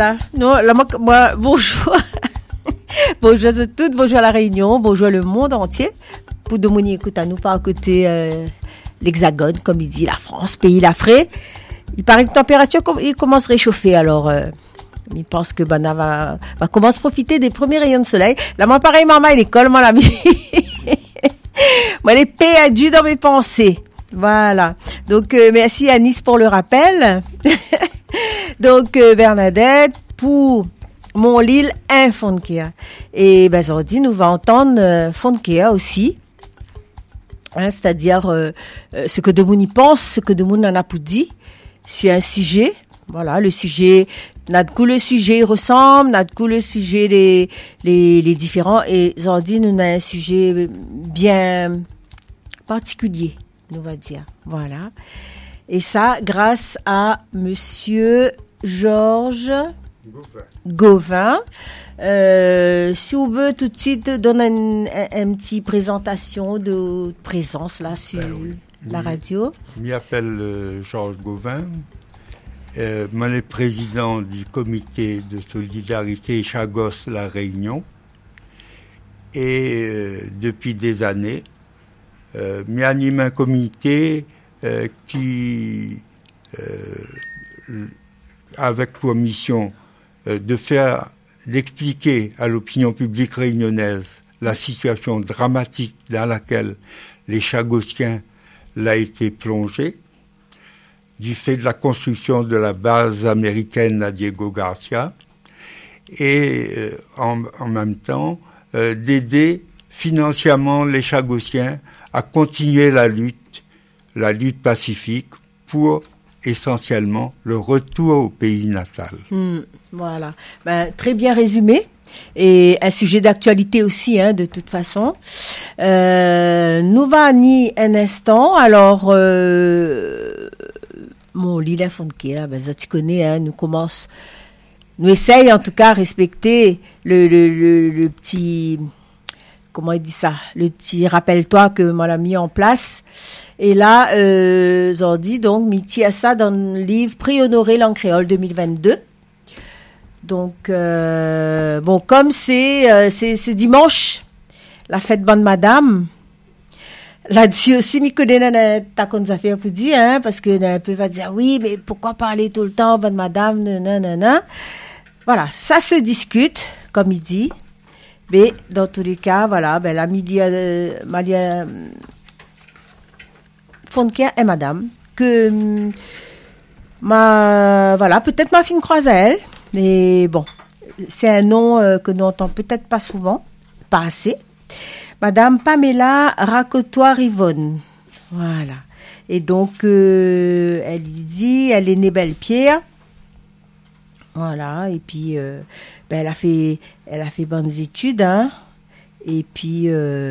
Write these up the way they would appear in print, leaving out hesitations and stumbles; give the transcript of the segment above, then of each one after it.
Voilà. Non, là, moi, bonjour. Bonjour à toutes, bonjour à la Réunion, bonjour le monde entier. Pour de mon écoute à nous, pas à côté l'Hexagone, comme il dit, la France, pays l'Afrique. Il paraît que la température il commence à réchauffer, alors il pense que Bana va commencer à profiter des premiers rayons de soleil. Là, moi, pareil, maman, à l'école, moi, la moi, les perdue dans mes pensées. Voilà. Donc, merci à Nice pour le rappel. Donc, Bernadette, pour mon Lille, un Fonkea. Et, ben, aujourd'hui, nous va entendre Fonkea aussi. Hein, c'est-à-dire, ce que de monde y pense, ce que de monde en a pour dire sur un sujet. Voilà, le sujet, le sujet ressemble, le sujet les différents. Et aujourd'hui, nous avons un sujet bien particulier, nous va dire. Voilà. Et ça, grâce à Monsieur Georges Gauvin. Si on veut tout de suite donner une petite présentation de présence là sur la radio. Je m'appelle Georges Gauvin. Je suis président du comité de solidarité Chagos La Réunion. Et depuis des années, j'anime un comité qui avec pour mission d'expliquer à l'opinion publique réunionnaise la situation dramatique dans laquelle les Chagossiens l'ont été plongés, du fait de la construction de la base américaine à Diego Garcia, et en même temps d'aider financièrement les Chagossiens à continuer la lutte pacifique pour essentiellement le retour au pays natal. Voilà, très bien résumé. Et un sujet d'actualité aussi, hein, de toute façon. Nous va ni un instant. Alors, mon Lila Fonkea, ça tu connais, hein, nous essaye en tout cas à respecter le petit, comment il dit ça, le petit rappelle-toi que m'en a mis en place. Et là, aujourd'hui, donc, Miti a ça dans le livre Prix honoré langue créole 2022. Donc, bon, comme c'est dimanche, la fête bonne madame, là-dessus aussi, mi connaît ta qu'on a fait pour dire, hein, parce que un peu va dire, oui, mais pourquoi parler tout le temps, bonne madame, nanana. Voilà, ça se discute, comme il dit. Mais, dans tous les cas, voilà, la Malia Fonkea et madame, que, voilà, peut-être ma fille croise à elle. Mais bon, c'est un nom que nous entendons peut-être pas souvent, pas assez. Madame Pamela Racotoire-Yvonne. Voilà. Et donc, elle dit, elle est née Belle-Pierre. Voilà. Et puis, elle a fait bonnes études, hein. Et puis,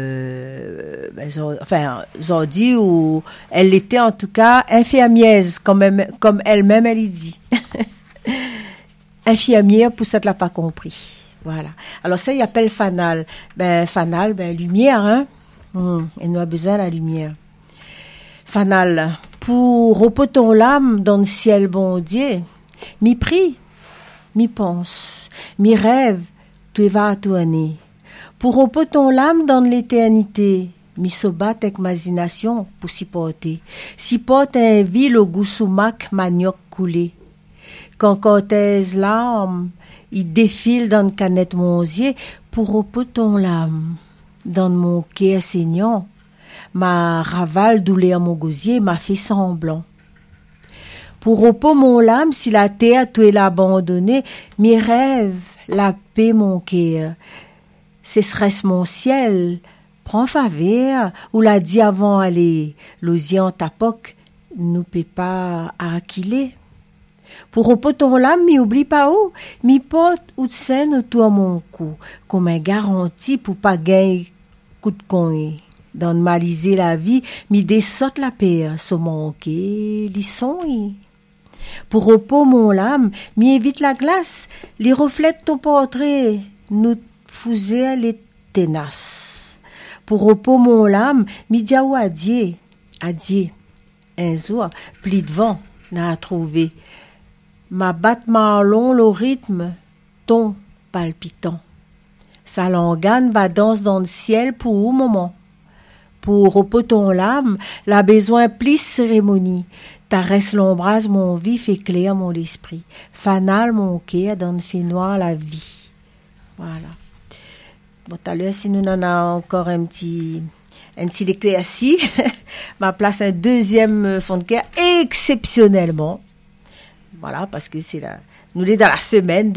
ils ont dit où elle était en tout cas infirmière, comme elle-même, elle y dit. Infirmière, pour ça, tu l'as pas compris. Voilà. Alors, ça, il appelle fanal. Fanal, lumière, hein. Elle a besoin de la lumière. Fanal. Pour reposer ton l'âme dans le ciel, bon Dieu, mi prie, mi pense, mi rêve, tu vas à tout année. Pour reposer ton l'âme dans l'éternité, mi se bat avec imagination pour s'y porter. S'y porte un ville au goût soumac manioc coulé. Quand Cortez l'âme, il défile dans une canette monsier pour reposer ton l'âme. Dans mon quai saignant, ma ravale douleur mon gosier m'a fait semblant. Pour reposer mon l'âme, si la terre tu es abandonnée, mes rêves, la paix mon cœur. Ce serait mon ciel, prends faveur, ou l'a dit avant aller, l'osien tapoc, nous peut pas acquiler. Pour reposer ton l'âme, mi oublie pas où, mi porte ou de scène autour mon cou, comme un garantie pour pas gagner coup de coin. Dans maliser la vie, mi dessotte la paix, so manquer, lisson. Pour reposer mon l'âme, mi évite la glace, li reflète ton portrait, nous fouser les ténaces. Pour reposer mon l'âme, mi diaou adieu, un jour, pli de vent, n'a trouvé. Ma battement long, le rythme, ton palpitant. Sa langane va danse dans le ciel pour un moment. Pour repos ton l'âme, la besoin plus cérémonie. Taresse l'ombrage mon vif éclaire mon esprit. Fanal mon cœur dans le fait noir la vie. Voilà. Bon, tout à l'heure, si nous en avons encore un petit éclairci, ma place un deuxième fond de cœur exceptionnellement. Voilà, parce que nous sommes dans la semaine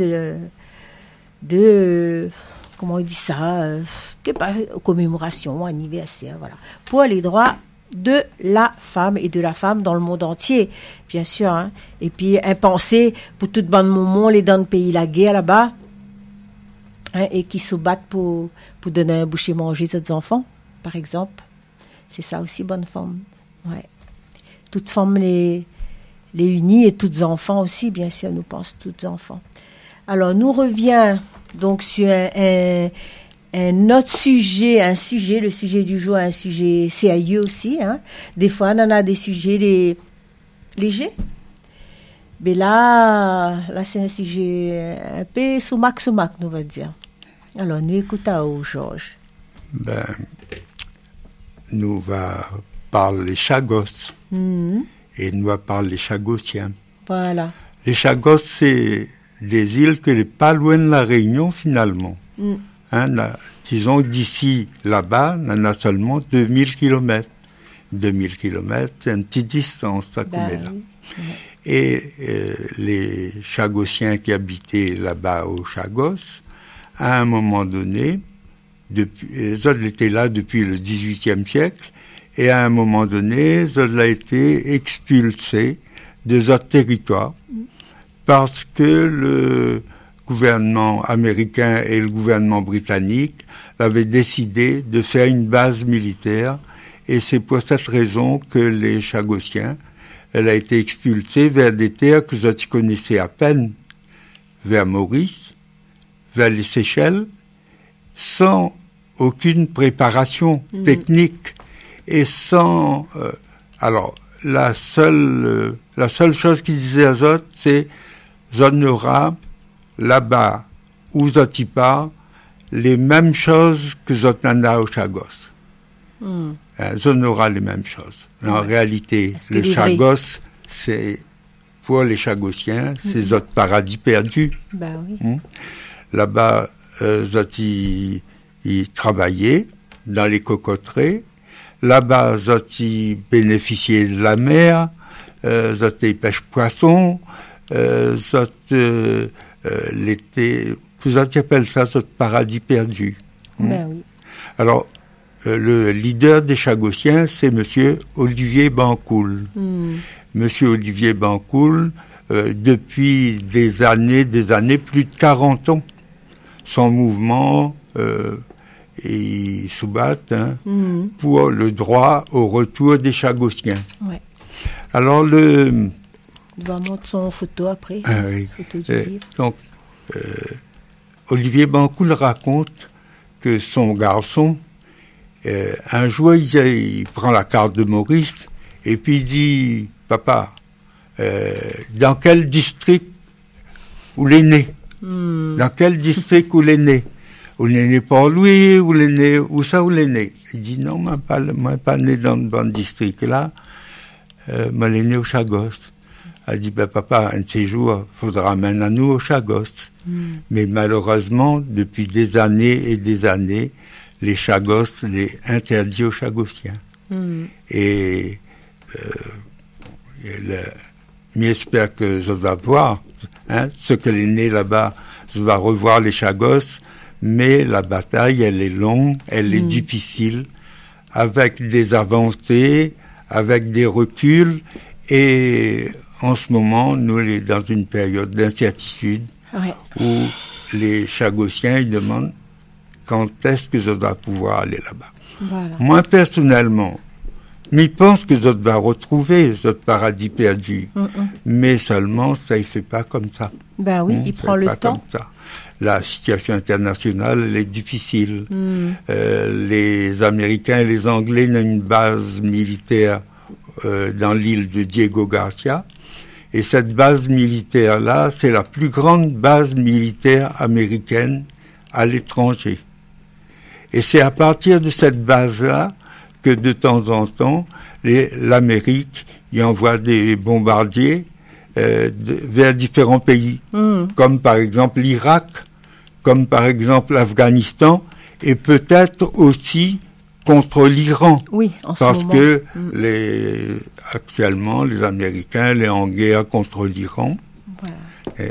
de comment on dit ça, commémoration, anniversaire, voilà, pour les droits de la femme et de la femme dans le monde entier, bien sûr. Hein. Et puis, un pensée pour toute bonne moment, les dans le pays, la guerre là-bas, hein, et qui se battent pour donner un boucher manger aux enfants, par exemple. C'est ça aussi, bonne femme. Ouais. Toutes femmes les unies et toutes enfants aussi, bien sûr, nous pensons toutes enfants. Alors, nous revient donc sur un autre sujet, le sujet du jour, un sujet sérieux aussi. Hein. Des fois, on en a des sujets légers. Mais là, c'est un sujet un peu sous-mac, nous va dire. Alors, nous écoutons Georges. Nous va parler les Chagos. Et nous va parler les Chagossiens. Voilà. Les Chagos, c'est des îles que n'est pas loin de la Réunion, finalement. Hein, disons, d'ici, là-bas, on en a seulement 2000 km. 2000 km, c'est une petite distance, ça qu'on est là. Oui. Et les Chagossiens qui habitaient là-bas aux Chagos, à un moment donné, ils étaient là depuis le XVIIIe siècle, et à un moment donné, ils ont été expulsés de autres territoires, parce que le gouvernement américain et le gouvernement britannique avaient décidé de faire une base militaire, et c'est pour cette raison que les Chagossiens, elle a été expulsée vers des terres que vous connaissez à peine, vers Maurice, vers les Seychelles, sans aucune préparation technique et sans... alors, la seule chose qu'ils disaient aux autres, c'est on aura là-bas où on part les mêmes choses que on a aux Chagos. On aura les mêmes choses. En réalité, le Chagos, c'est pour les Chagossiens, c'est notre paradis perdu. Oui. Là-bas, ils travaillaient dans les cocoteraies. Là-bas, ils bénéficiaient de la mer. Ils pêchent poissons. L'été, vous appelez ça notre paradis perdu. Oui. Alors, le leader des Chagossiens, c'est Monsieur Olivier Bancoul. Monsieur Olivier Bancoul, depuis des années, plus de 40 ans, son mouvement, il se bat pour le droit au retour des Chagossiens. Ouais. Alors il va montrer son photo après. Oui. Donc, Olivier Bancoul raconte que son garçon, un jour, il prend la carte de Maurice et puis il dit, papa, dans quel district où l'est né? Dans quel district où l'est né? Où l'est né Port-Louis, où l'est né, où l'est né? Il dit, non, moi pas né dans le bon district là, moi l'est né au Chagos. Elle dit, papa, un de ces jours, faudra maintenant nous au Chagos. Mais malheureusement, depuis des années et des années, les Chagos les interdit aux Chagossiens. Et j'espère que je vais voir ce que les nés là-bas, je vais revoir les Chagos, mais la bataille, elle est longue, elle est difficile, avec des avancées, avec des reculs, et en ce moment, nous sommes dans une période d'incertitude où les Chagossiens ils demandent quand est-ce que je dois pouvoir aller là-bas. Voilà. Moi, personnellement, je pense que je dois retrouver ce paradis perdu. Mais seulement, ça ne fait pas comme ça. Ben oui, il prend le temps. Comme ça. La situation internationale, elle est difficile. Les Américains et les Anglais ont une base militaire dans l'île de Diego Garcia. Et cette base militaire-là, c'est la plus grande base militaire américaine à l'étranger. Et c'est à partir de cette base-là que de temps en temps, l'Amérique y envoie des bombardiers vers différents pays, comme par exemple l'Irak, comme par exemple l'Afghanistan, et peut-être aussi contre l'Iran. Oui, en ce parce moment. que actuellement, les Américains, les en guerre contre l'Iran. Voilà.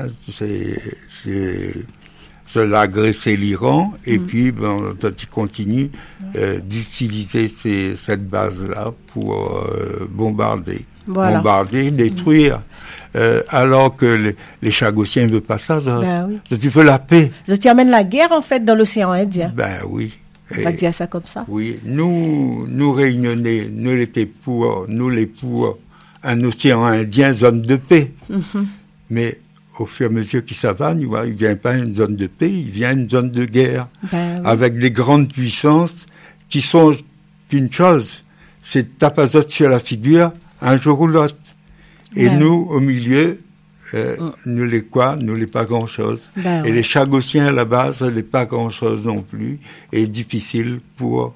C'est agresser l'Iran, et puis ils continuent d'utiliser cette base-là pour bombarder. Voilà. Bombarder, détruire. Alors que les Chagossiens ne veulent pas ça. Tu veux la paix. Tu amènes la guerre, en fait, dans l'océan Indien. Ben oui. On va dire ça comme ça. Oui. Nous Réunionnais, nous les pour un océan Indien, zone de paix. Mais au fur et à mesure qu'il s'avance, il ne vient pas une zone de paix, il vient une zone de guerre. Avec des grandes puissances qui sont qu'une chose, c'est tapazote sur la figure un jour ou l'autre. Et nous, au milieu, nous les pas grand-chose. Et les Chagossiens, à la base, les pas grand-chose non plus. Et difficile pour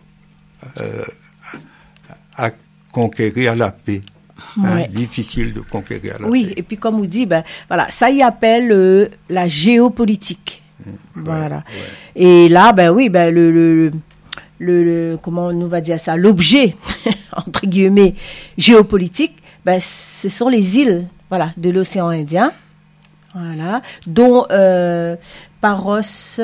à conquérir la paix. Difficile de conquérir la paix. Oui, et puis comme on dit, voilà, ça y appelle la géopolitique. Voilà. Et là, comment on va dire ça, l'objet, entre guillemets, géopolitique, ce sont les îles, voilà, de l'océan Indien, voilà, dont Péros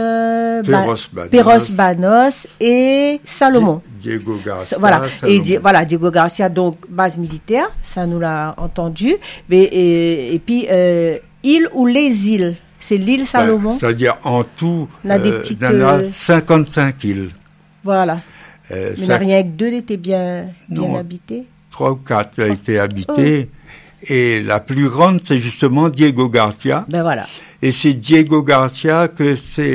Banos et Salomon. Diego Garcia. Voilà, et Diego Garcia, donc base militaire, ça nous l'a entendu, mais, et puis île ou les îles, c'est l'île Salomon. C'est-à-dire en tout, il y a 55 îles. Voilà. Mais il n'y a rien que 2 étaient bien habitées. 3 ou 4 a été habitées. Et la plus grande, c'est justement Diego Garcia. Voilà. Et c'est Diego Garcia que c'est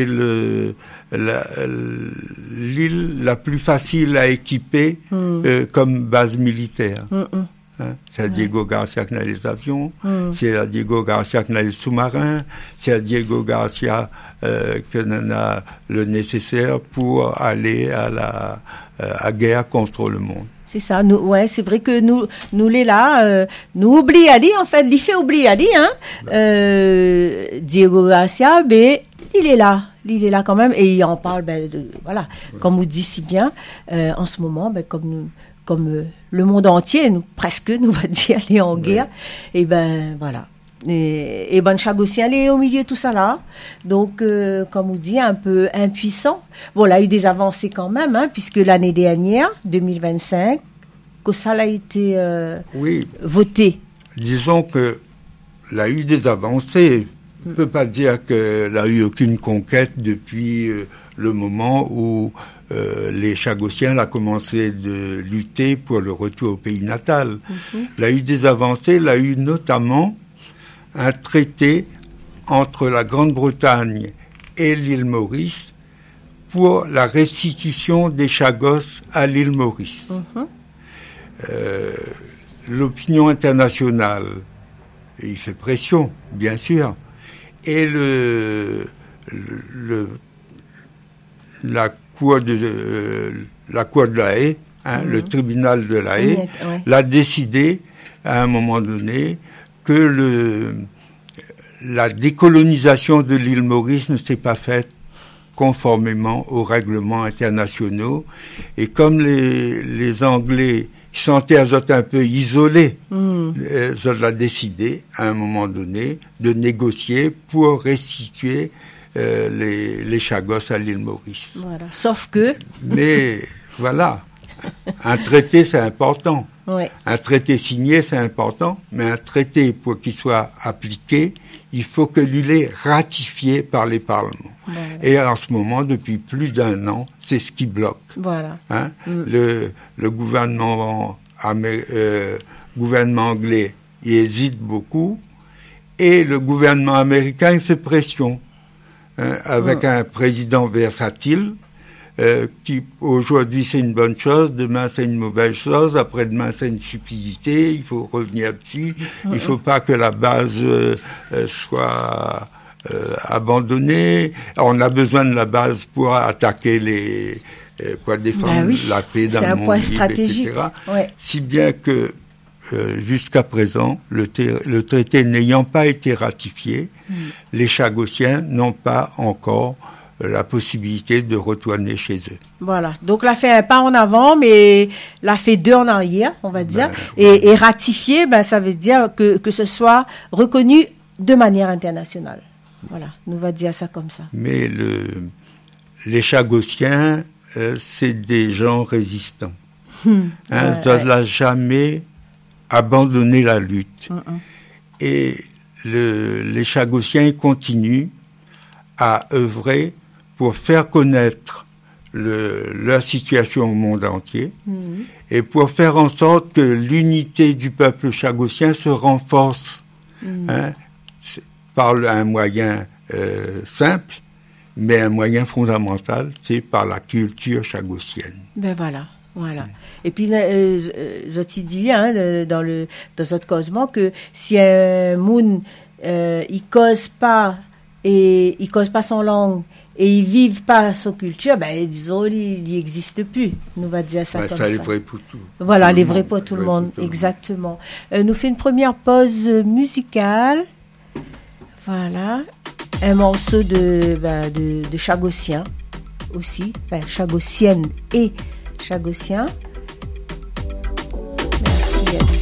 l'île la plus facile à équiper comme base militaire. C'est à Diego Garcia qu'on a les avions, c'est à Diego Garcia qu'on a les sous-marins, c'est à Diego Garcia qu'on a le nécessaire pour aller à guerre contre le monde. C'est ça, c'est vrai que nous les là, nous oublions Ali, en fait, il fait oublier Ali, Diego Garcia, mais il est là quand même, et il en parle, voilà, comme vous dit si bien, en ce moment, comme le monde entier, presque, nous va dire, aller en guerre, et voilà. Et Chagossien est au milieu de tout ça là, donc comme on dit, un peu impuissant. Bon, là, il y a eu des avancées quand même, puisque l'année dernière, 2025, que ça a été voté. Disons que il a eu des avancées. On ne peut pas dire qu'il n'y a eu aucune conquête depuis le moment où les Chagossiens ont commencé de lutter pour le retour au pays natal. Il a eu des avancées, il a eu notamment un traité entre la Grande-Bretagne et l'île Maurice pour la restitution des Chagos à l'île Maurice. L'opinion internationale, il fait pression, bien sûr, et la Cour de la Haye, le tribunal de la Haye, l'a décidé à un moment donné que la décolonisation de l'île Maurice ne s'est pas faite conformément aux règlements internationaux. Et comme les Anglais sentaient un peu isolés, ils ont décidé, à un moment donné, de négocier pour restituer les Chagos à l'île Maurice. Voilà. Sauf que... Mais voilà, un traité, c'est important. Ouais. Un traité signé, c'est important, mais un traité, pour qu'il soit appliqué, il faut que l'île est ratifié par les parlements. Voilà. Et en ce moment, depuis plus d'1 an, c'est ce qui bloque. Voilà. Le gouvernement anglais, il hésite beaucoup, et le gouvernement américain, il fait pression. Avec un président versatile, qui aujourd'hui c'est une bonne chose, demain c'est une mauvaise chose, après-demain c'est une stupidité, il faut revenir dessus, il faut pas que la base soit abandonnée. On a besoin de la base pour attaquer pour défendre la paix dans le monde libre, etc. Ouais. Si bien que jusqu'à présent, le traité n'ayant pas été ratifié, les Chagossiens n'ont pas encore la possibilité de retourner chez eux. Voilà. Donc, l'a fait un pas en avant, mais l'a fait 2 en arrière, on va dire. Et ratifié, ça veut dire que ce soit reconnu de manière internationale. Voilà. On va dire ça comme ça. Mais les Chagossiens, c'est des gens résistants. Ça n'a jamais abandonné la lutte. Et les Chagossiens continuent à œuvrer pour faire connaître leur situation au monde entier et pour faire en sorte que l'unité du peuple chagossien se renforce par un moyen simple, mais un moyen fondamental, c'est par la culture chagossienne. Voilà. Et puis, je dis dans notre causement que si un monde il cause pas son langue et ils vivent pas son culture, disons il n'existe plus. Nous va dire ça comme ça. Ça est vrai pour tout. Voilà, les vrais pour tout le monde, exactement. Nous fait une première pause musicale. Voilà, un morceau de Chagossien aussi, Chagossienne et Chagossien. Merci Alice.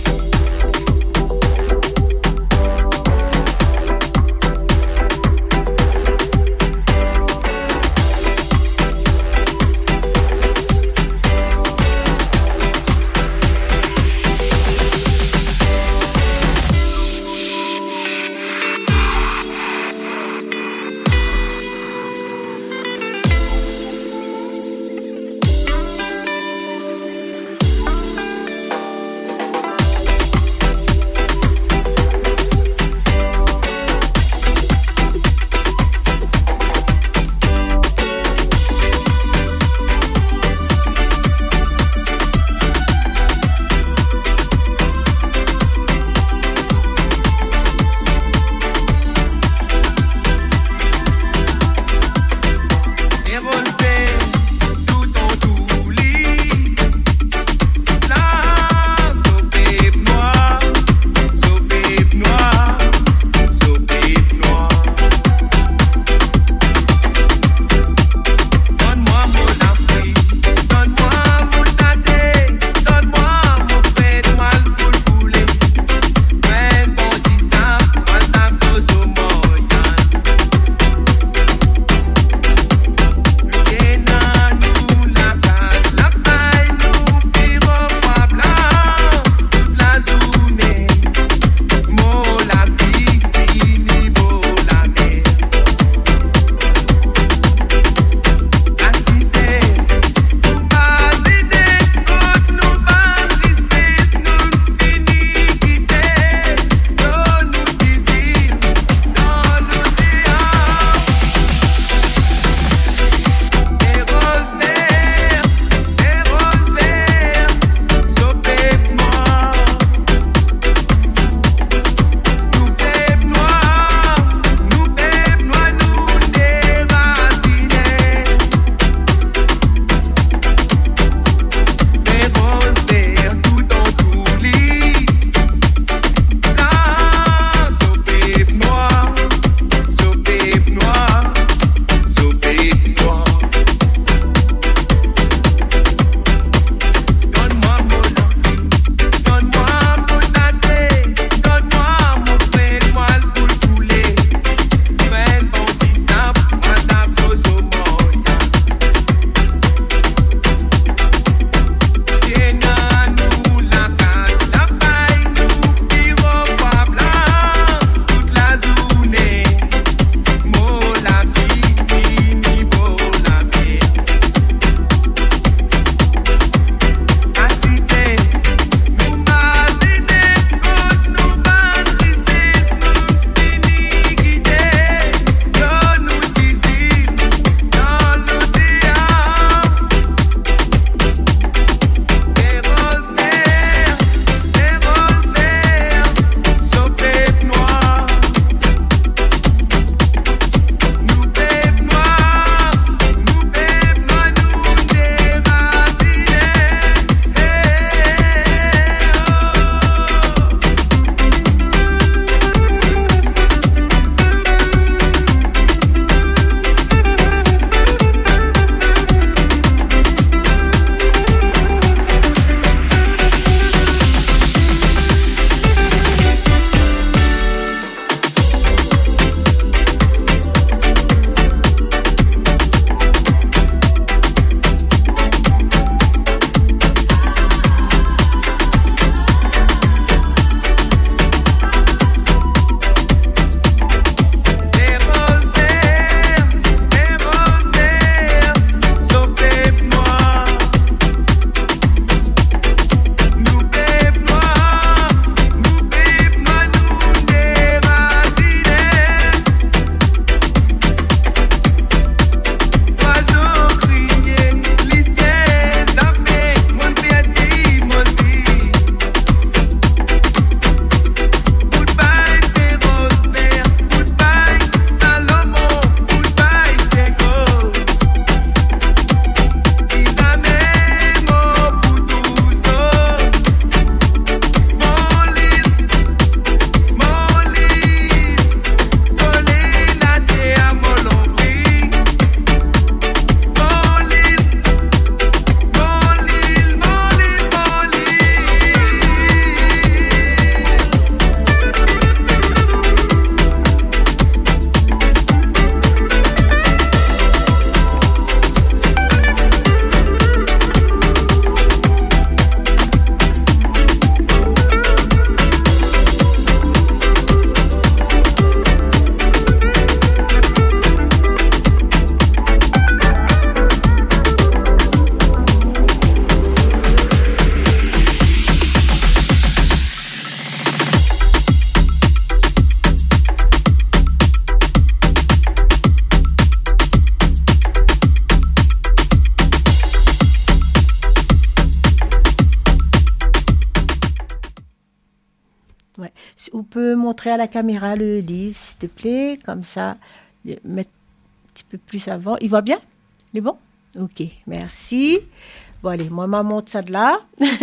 on peut montrer à la caméra le livre, s'il te plaît, comme ça, le mettre un petit peu plus avant. Il va bien? Il est bon? Ok, merci. Bon, allez, moi, je monte ça de là.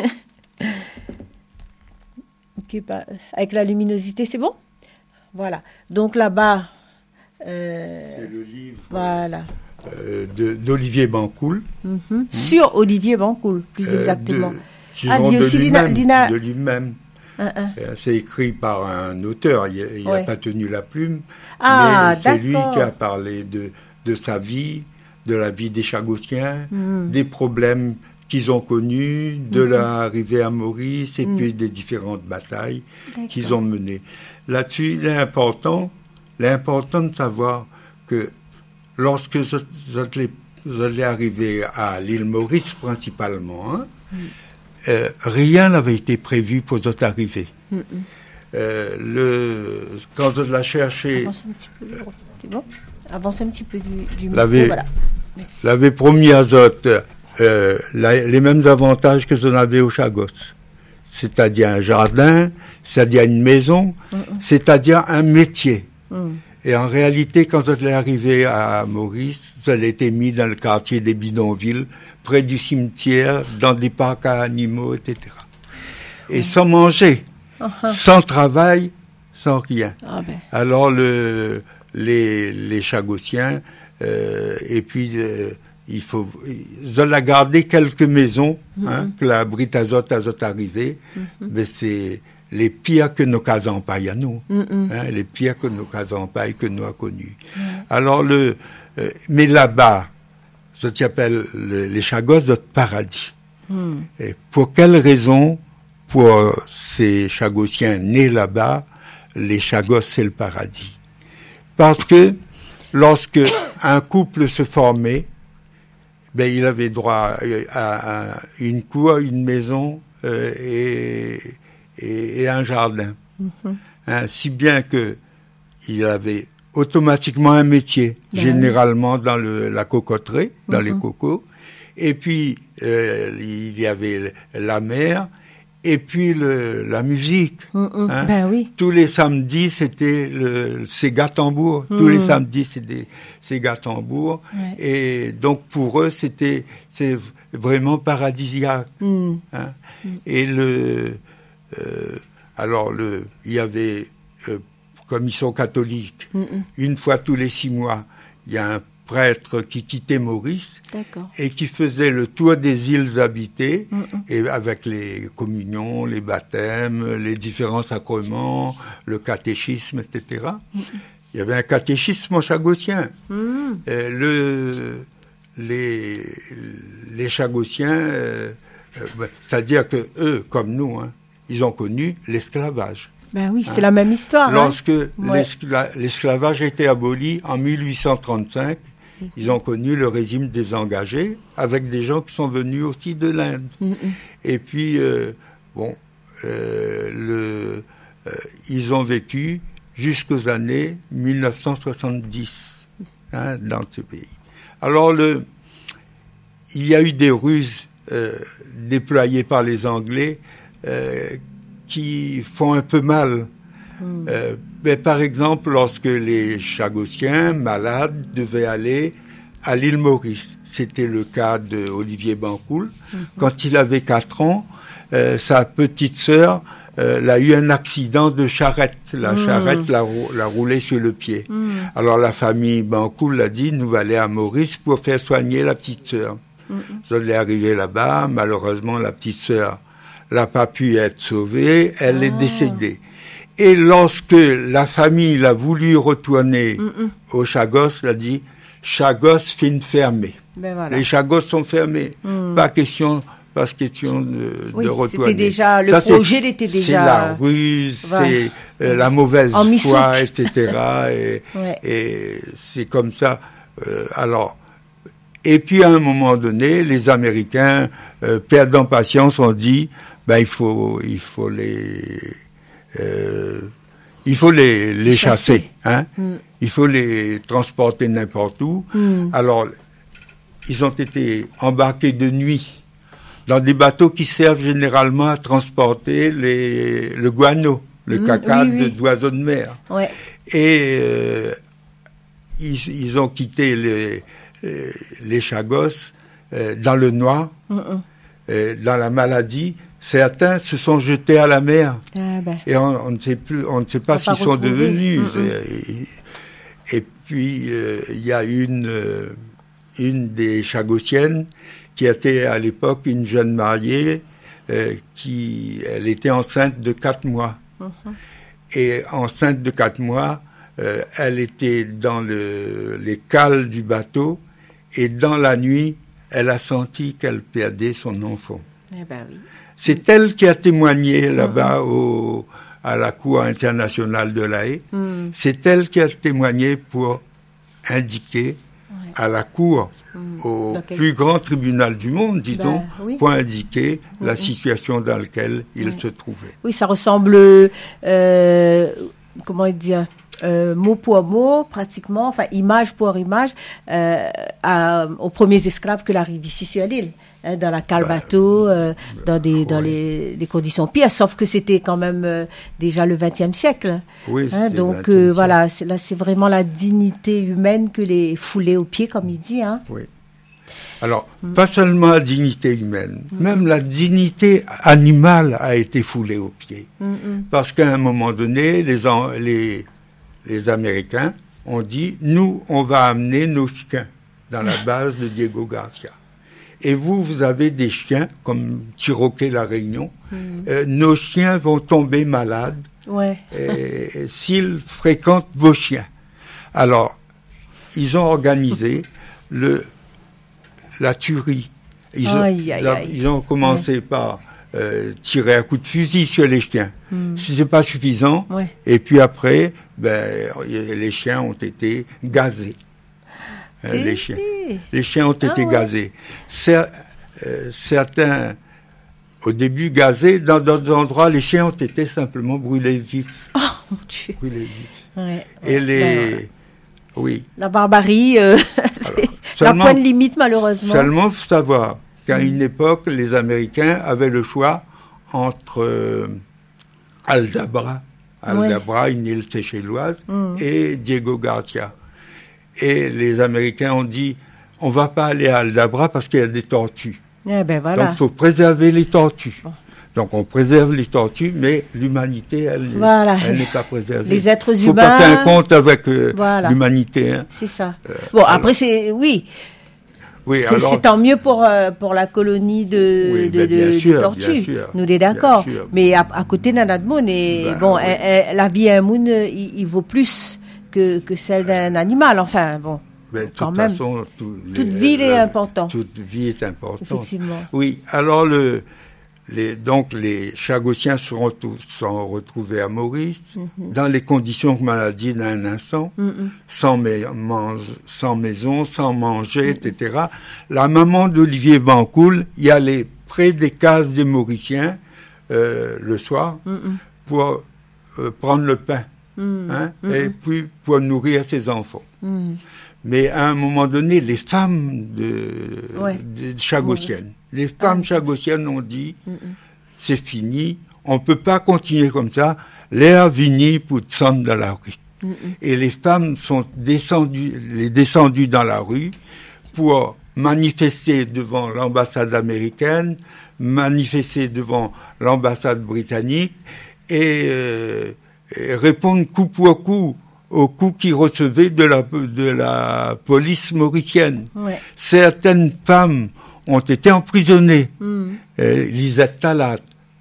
Ok, avec la luminosité, c'est bon? Voilà. Donc là-bas... c'est le livre voilà. d'Olivier Bancoul. Sur Olivier Bancoul, plus exactement. De lui-même. C'est écrit par un auteur, il n'a pas tenu la plume, mais c'est lui qui a parlé de sa vie, de la vie des Chagossiens, des problèmes qu'ils ont connus, de l'arrivée à Maurice et puis des différentes batailles qu'ils ont menées. Là-dessus, il est important de savoir que lorsque vous allez arriver à l'île Maurice principalement, rien n'avait été prévu pour votre arrivée. Quand vous la cherchez... Avance un petit peu, c'est bon? Avance un petit peu du micro, voilà. L'avait promis à Zot les mêmes avantages que vous en avez au Chagos. C'est-à-dire un jardin, c'est-à-dire une maison, c'est-à-dire un métier. Et en réalité, quand vous allez arriver à Maurice, vous allez été mis dans le quartier des bidonvilles, près du cimetière, dans des parcs à animaux, etc. Et sans manger, sans travail, sans rien. Alors les Chagossiens, et puis ils ont gardé quelques maisons, que la Brite Azot arrivé, mais c'est les pires que nos casampailles à nous, les pires que nos casampailles que nous a connus. Alors mais là-bas, ce qui appelle les Chagos de paradis. Et pour quelle raison, pour ces Chagossiens nés là-bas, les Chagos c'est le paradis? Parce que lorsque un couple se formait, il avait droit à une cour, une maison et un jardin. Si bien que il avait automatiquement un métier, généralement dans la cocoterie, dans les cocos, et puis il y avait la mer, et puis la musique. Tous les samedis, c'était Ségat-Tambour. Tous les samedis, c'était Ségat-Tambour. Et donc, pour eux, c'est vraiment paradisiaque. Et il y avait, comme ils sont catholiques, une fois tous les 6 mois, il y a un prêtre qui quittait Maurice et qui faisait le tour des îles habitées et avec les communions, les baptêmes, les différents sacrements, le catéchisme, etc. Il y avait un catéchisme chagossien. Les Chagossiens, c'est-à-dire que eux, comme nous, ils ont connu l'esclavage. C'est la même histoire. Lorsque l'esclavage a été aboli en 1835, ils ont connu le régime des engagés avec des gens qui sont venus aussi de l'Inde. Et puis, ils ont vécu jusqu'aux années 1970 dans ce pays. Alors, il y a eu des ruses déployées par les Anglais qui font un peu mal. Par exemple, lorsque les Chagossiens, malades, devaient aller à l'île Maurice. C'était le cas d'Olivier Bancoul. Quand il avait 4 ans, sa petite sœur a eu un accident de charrette. La charrette l'a roulé sur le pied. Alors la famille Bancoul a dit, nous allons aller à Maurice pour faire soigner la petite sœur. Ils allaient arriver là-bas. Malheureusement, la petite sœur n'a pas pu être sauvée. Elle est décédée. Et lorsque la famille a voulu retourner au Chagos, elle a dit Chagos fin fermé. Les Chagos sont fermés. Pas question de retourner. C'était déjà, le projet était déjà... C'est la ruse, c'est la mauvaise foi, etc. Et c'est comme ça. Et puis à un moment donné, les Américains, perdant patience, ont dit il faut les chasser, il faut les transporter n'importe où. Alors, ils ont été embarqués de nuit dans des bateaux qui servent généralement à transporter le guano. le caca d'oiseaux de mer. Ouais. Et ils ont quitté les Chagos dans le noir, dans la maladie. Certains se sont jetés à la mer. Et on ne sait pas s'ils sont devenus. Et puis, il y a une des Chagossiennes qui était à l'époque une jeune mariée, elle était enceinte de 4 mois. Et enceinte de 4 mois, elle était dans les cales du bateau, et dans la nuit, elle a senti qu'elle perdait son enfant. Eh ben oui. C'est elle qui a témoigné là-bas à la Cour internationale de La Haye. C'est elle qui a témoigné pour indiquer à la Cour, au plus grand tribunal du monde, disons, pour indiquer la situation dans laquelle il se trouvait. Oui, ça ressemble, comment dire, mot pour mot, pratiquement, enfin image pour image, aux premiers esclaves que arrivent ici sur l'île, dans la cale bateau, dans les conditions pires, sauf que c'était quand même déjà le XXe siècle. Oui, donc voilà, c'est vraiment la dignité humaine que les foulait aux pieds, comme il dit. Hein. Oui. Alors, pas seulement la dignité humaine, même la dignité animale a été foulée aux pieds. Parce qu'à un moment donné, les Américains ont dit, nous, on va amener nos chiens dans la base de Diego Garcia. Et vous avez des chiens, comme Tiroquet La Réunion, nos chiens vont tomber malades s'ils fréquentent vos chiens. Alors, ils ont organisé la tuerie. Ils ont commencé par tirer un coup de fusil sur les chiens. Si c'est pas suffisant, et puis après, les chiens ont été gazés. Les chiens ont été gazés. Certains, au début gazés, dans d'autres endroits, les chiens ont été simplement brûlés vifs. Oh mon Dieu. Brûlés vifs. Et oui. La barbarie, c'est la point de limite, malheureusement. Seulement, il faut savoir qu'à une époque, les Américains avaient le choix entre Aldabra, une île séchelloise, et Diego Garcia. Et les Américains ont dit, on ne va pas aller à Aldabra parce qu'il y a des tortues. Eh ben voilà. Donc, il faut préserver les tortues. Bon. Donc, on préserve les tortues, mais l'humanité, elle n'est pas préservée. Les êtres humains... Il faut passer un compte avec l'humanité. Hein. C'est ça. Après, oui, c'est tant mieux pour la colonie de tortues. Nous sommes d'accord. Mais à côté d'un monde, la vie d'un monde, il vaut plus que celle d'un animal. Enfin, bon. Mais de toute façon, toute vie est importante. Toute vie est importante. Effectivement. Oui. Alors, donc les Chagossiens sont retrouvés à Maurice, dans les conditions que m'a dit d'un instant, sans maison, sans manger, etc. La maman d'Olivier Bancoul y allait près des cases des Mauriciens le soir pour prendre le pain et puis pour nourrir ses enfants. Mais à un moment donné, les femmes de Chagossiennes, les femmes chagossiennes ont dit, c'est fini, on ne peut pas continuer comme ça, l'air vini pour descendre dans la rue. Et les femmes sont descendues dans la rue pour manifester devant l'ambassade américaine, manifester devant l'ambassade britannique et répondre coup pour coup aux coups qu'ils recevaient de la police mauricienne. Certaines femmes ont été emprisonnées. Lisette Talat,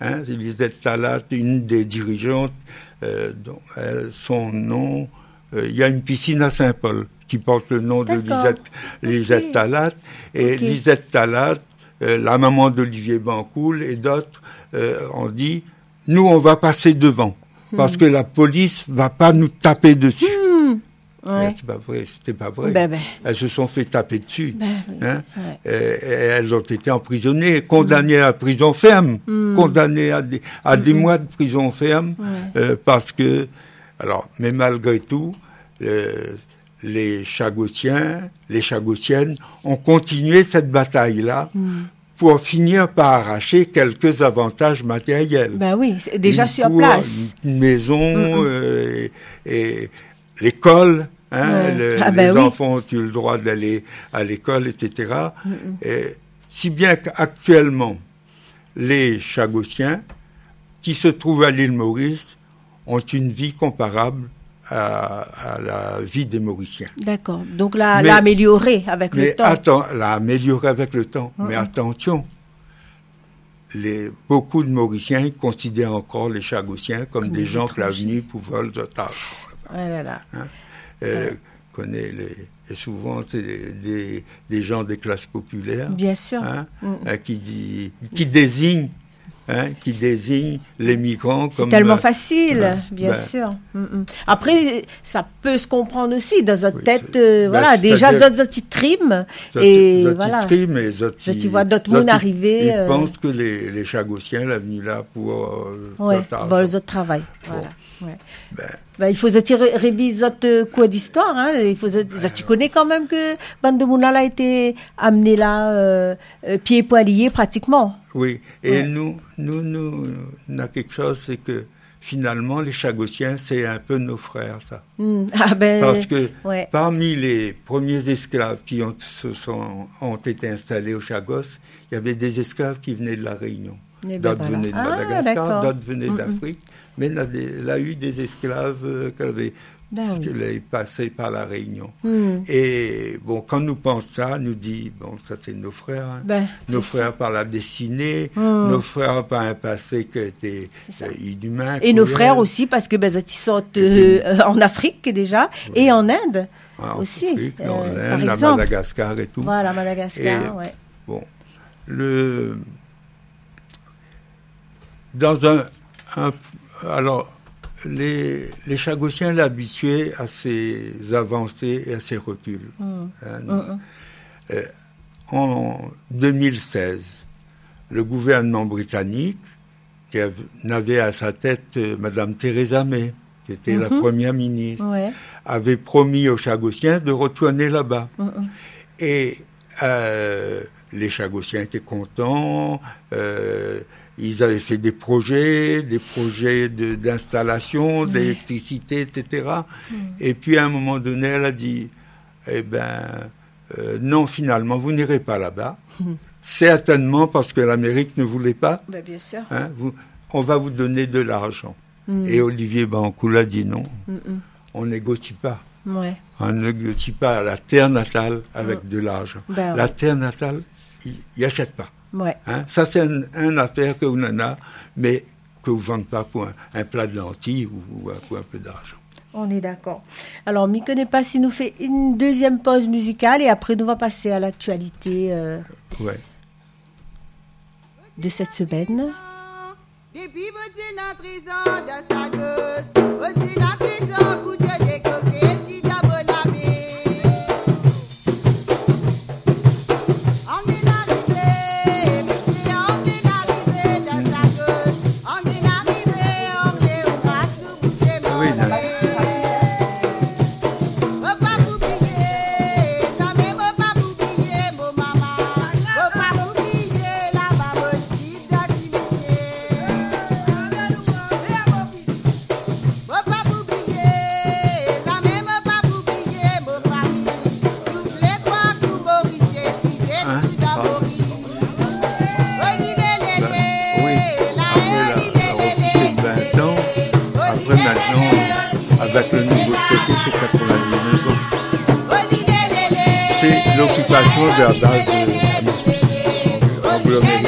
une des dirigeantes, dont son nom, il y a une piscine à Saint-Paul qui porte le nom de Lisette Talat. Et Lisette Talat, la maman d'Olivier Bancoul et d'autres ont dit, nous on va passer devant. Parce que la police va pas nous taper dessus. C'était pas vrai. Elles se sont fait taper dessus. Et elles ont été emprisonnées, condamnées à prison ferme, condamnées à des mois de prison ferme, parce que, mais malgré tout, les Chagossiennes ont continué cette bataille-là pour finir par arracher quelques avantages matériels. Ben oui, c'est déjà sur place. Une maison, et l'école, hein, les enfants ont eu le droit d'aller à l'école, etc. Et, si bien qu'actuellement, les Chagossiens qui se trouvent à l'île Maurice ont une vie comparable à la vie des Mauriciens. D'accord. Donc l'a amélioré avec le temps. L'a amélioré avec le temps. Mais attention, beaucoup de Mauriciens considèrent encore les Chagossiens comme des gens que l'avenir pouvait le tâche. Voilà. Connaît et souvent c'est des gens des classes populaires. Bien sûr. Qui désignent les migrants comme... C'est tellement facile, bien sûr. Après, ça peut se comprendre aussi dans notre tête, déjà dans notre petite trime. Et voilà. Tu vois d'autres mondes arriver. Ils pensent que les Chagossiens, l'avenir là pour... les autres travail. Voilà. Il faut réviser notre cours d'histoire. Tu connais quand même que Bande de Mouna a été amené là, pieds poiliers pratiquement. Oui, et nous avons quelque chose, c'est que finalement, les Chagossiens, c'est un peu nos frères, ça. Parce que parmi les premiers esclaves qui ont été installés au Chagos, il y avait des esclaves qui venaient de la Réunion. D'autres venaient de Madagascar, d'autres venaient d'Afrique. Mais il a eu des esclaves qui avaient passé par la Réunion. Et bon, quand nous pensons ça, nous dit, ça c'est nos frères. Nos frères par la destinée, nos frères par un passé qui était inhumain. Et nos frères aussi, parce que ils sont en Afrique déjà, et en Inde aussi. Afrique, en Inde, à Madagascar et tout. Voilà, Madagascar, Bon, alors, les Chagossiens l'habituaient à ses avancées et à ses reculs. En 2016, le gouvernement britannique, qui avait à sa tête Madame Theresa May, qui était la première ministre, avait promis aux Chagossiens de retourner là-bas. Et les Chagossiens étaient contents. Ils avaient fait des projets d'installation, d'électricité, etc. Et puis, à un moment donné, elle a dit, non, finalement, vous n'irez pas là-bas. Certainement parce que l'Amérique ne voulait pas. Bien sûr. On va vous donner de l'argent. Et Olivier Bancoul a dit non. On ne négocie pas. On ne négocie pas la terre natale avec de l'argent. La terre natale, il n'achète pas. Ça, c'est une affaire que vous en avez, mais que vous ne vendez pas pour un plat de lentilles ou pour un peu d'argent. On est d'accord. Alors, je ne connais pas si nous fait une deuxième pause musicale et après, nous allons passer à l'actualité de cette semaine. Avec le nouveau traité, c'est 99 ans. C'est l'occupation de la base anglo-américaine.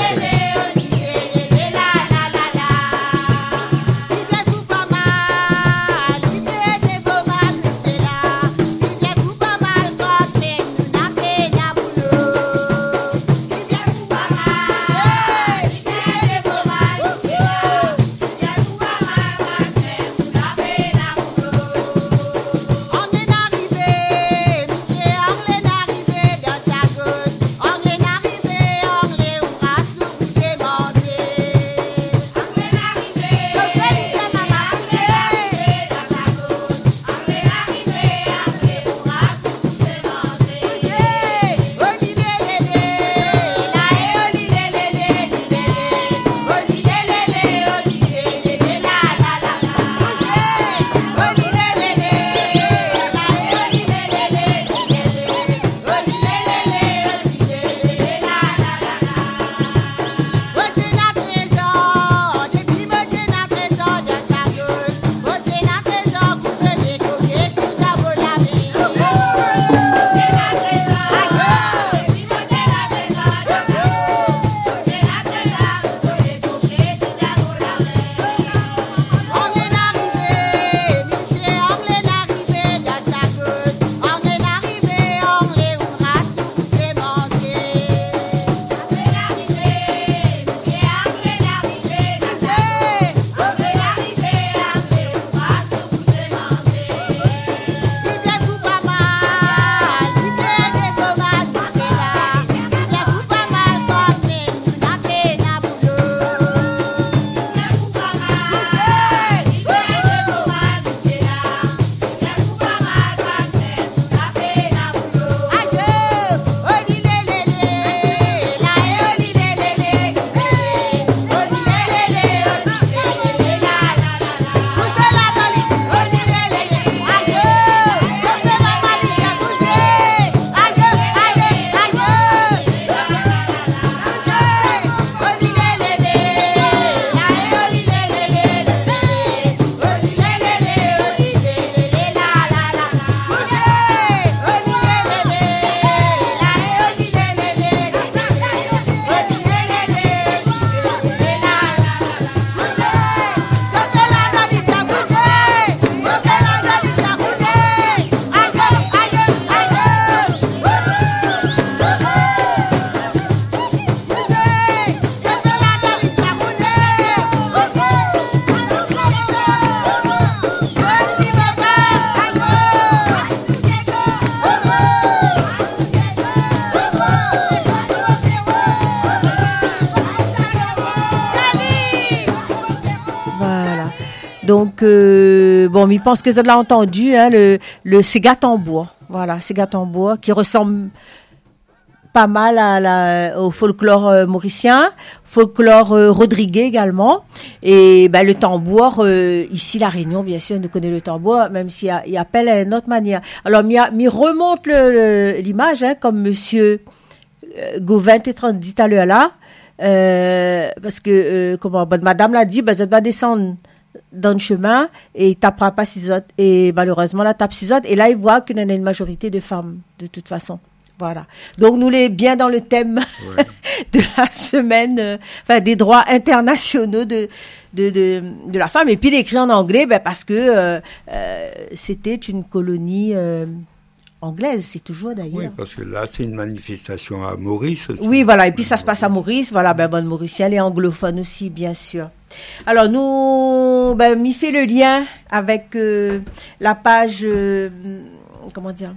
Donc, bon, il pense que vous l'avez entendu, hein, le Séga tambour. Voilà, Séga tambour qui ressemble pas mal au folklore mauricien, folklore rodriguais également. Et ben, le tambour, ici, La Réunion, bien sûr, on connaît le tambour, même s'il appelle à une autre manière. Alors, il remonte l'image, hein, comme monsieur Gauvin t'es dit tout à l'heure là, parce que, madame l'a dit, ben, ça va descendre dans le chemin et il tapera pas six autres. Et malheureusement, là, tape six autres. Et là, il voit qu'il y a une majorité de femmes, de toute façon. Voilà. Donc, nous les bien dans le thème de la semaine, des droits internationaux de la femme. Et puis, il écrit en anglais, ben, parce que c'était une colonie anglaise, c'est toujours d'ailleurs. Oui, parce que là, c'est une manifestation à Maurice aussi. Oui, voilà. Et puis, ça se passe à Maurice. Voilà, ben, bon, Mauricien et anglophone aussi, bien sûr. Alors, nous, ben, m'y fait le lien avec la page, comment dire,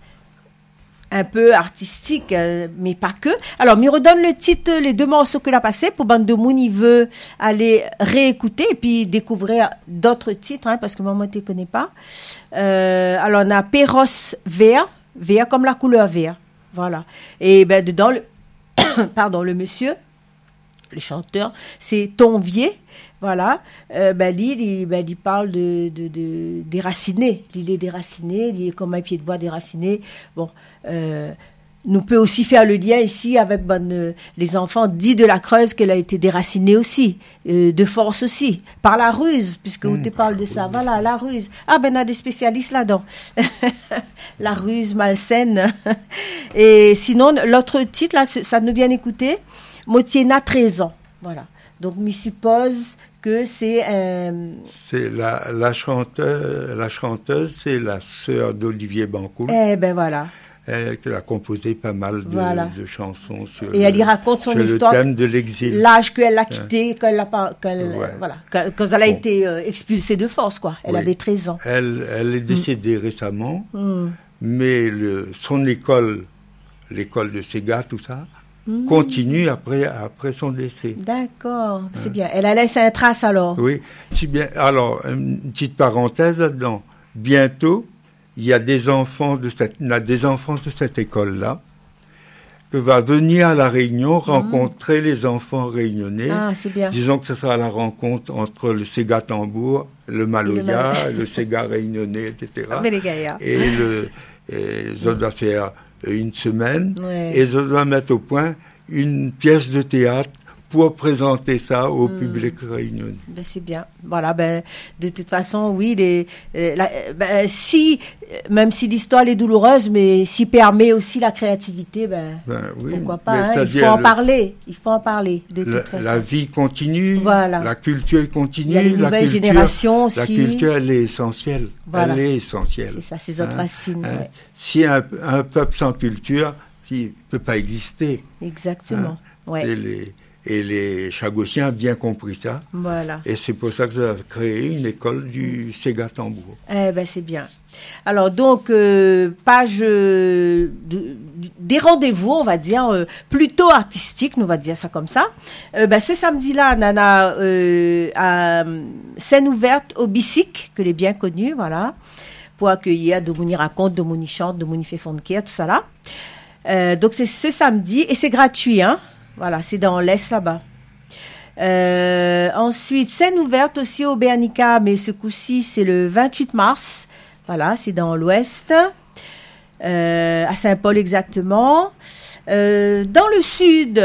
un peu artistique, mais pas que. Alors, m'y redonne le titre, les deux morceaux qu'il a passés pour bande de moun, il veut aller réécouter et puis découvrir d'autres titres, hein, parce que moi, je ne connais pas. Alors, on a Perros vert comme la couleur vert. Voilà. Et ben, dedans, le monsieur, le chanteur, c'est Tonvier. Voilà, il parle de déraciné. Il est déraciné, il est comme un pied de bois déraciné. Bon, nous peut aussi faire le lien ici avec les enfants dits de la Creuse qu'elle a été déracinée aussi, de force aussi, par la ruse, puisque on te parle de ça. Voilà, la ruse. Ah ben, on a des spécialistes là-dedans. La ruse malsaine. Et sinon, l'autre titre, là, ça nous vient écouter, Motiena 13 ans. Voilà. Donc, m'y suppose que c'est c'est la chanteuse, c'est la sœur d'Olivier Bancoul. Eh ben voilà. Elle a composé pas mal de chansons sur et elle y raconte son histoire, le thème de l'exil. L'âge qu'elle a quitté, quand elle a été expulsée de force, quoi. Elle avait 13 ans. Elle est décédée récemment, mais son école, l'école de Séga, tout ça, continue après son décès. D'accord, c'est bien. Elle a laissé un trace alors. Oui, c'est bien. Alors, une petite parenthèse là-dedans. Bientôt, il y a des enfants de cette école-là que va venir à La Réunion rencontrer les enfants réunionnais. Ah, c'est bien. Disons que ce sera la rencontre entre le Séga Tambour, le Maloya, le Séga réunionnais, etc. Et ils doivent faire une semaine, et ils doivent mettre au point une pièce de théâtre pour présenter ça au public réunionnais. Ben, c'est bien. Voilà, ben, de toute façon, oui, même si l'histoire est douloureuse, mais s'il permet aussi la créativité, oui, pourquoi pas, hein, il faut en parler. Il faut en parler, de toute façon. La vie continue, voilà. La culture continue. Il y a les nouvelles générations aussi. La culture, elle est essentielle. Voilà. Elle est essentielle. C'est ça, ces autres racines. Ouais. Si un peuple sans culture, il ne peut pas exister. Exactement. Ouais. Et les Chagossiens ont bien compris ça. Voilà. Et c'est pour ça que ça a créé une école du Séga Tambour. Eh ben, c'est bien. Alors, donc, page des rendez-vous, on va dire, plutôt artistiques, on va dire ça comme ça. Ce samedi-là, on a à scène ouverte au Bicyc, que les bien connus, voilà, pour accueillir Domouni raconte, Domouni chante, Domouni fait fondequer, tout ça là. Donc, c'est ce samedi, et c'est gratuit, hein. Voilà, c'est dans l'Est là-bas. Ensuite, scène ouverte aussi au Bernica, mais ce coup-ci, c'est le 28 mars. Voilà, c'est dans l'Ouest, à Saint-Paul exactement. Dans le Sud,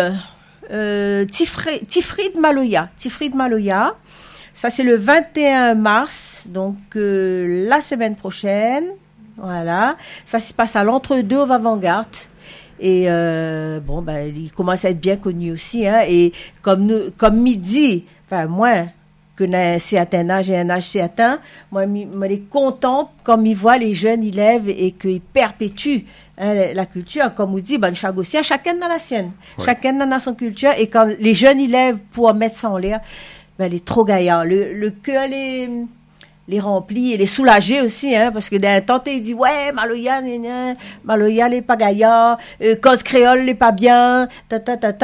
Tifrid Maloya. Ça, c'est le 21 mars, donc la semaine prochaine. Voilà, ça se passe à l'Entre-deux au Avant-Garde. Et il commence à être bien connu aussi, hein. Et comme midi, enfin moi, que j'ai un certain âge et un âge certain, moi, je suis contente comme ils voient les jeunes élèves et qu'ils perpétuent la culture. Comme vous dites, Chagossien, chacun dans la sienne, chacun dans son culture. Et quand les jeunes élèves pour mettre ça en l'air, elle est trop gaillard. Le cœur les remplit et les soulager aussi, hein, parce que d'un temps, il dit, ouais, Maloya n'est pas gaillard, cause créole n'est pas bien,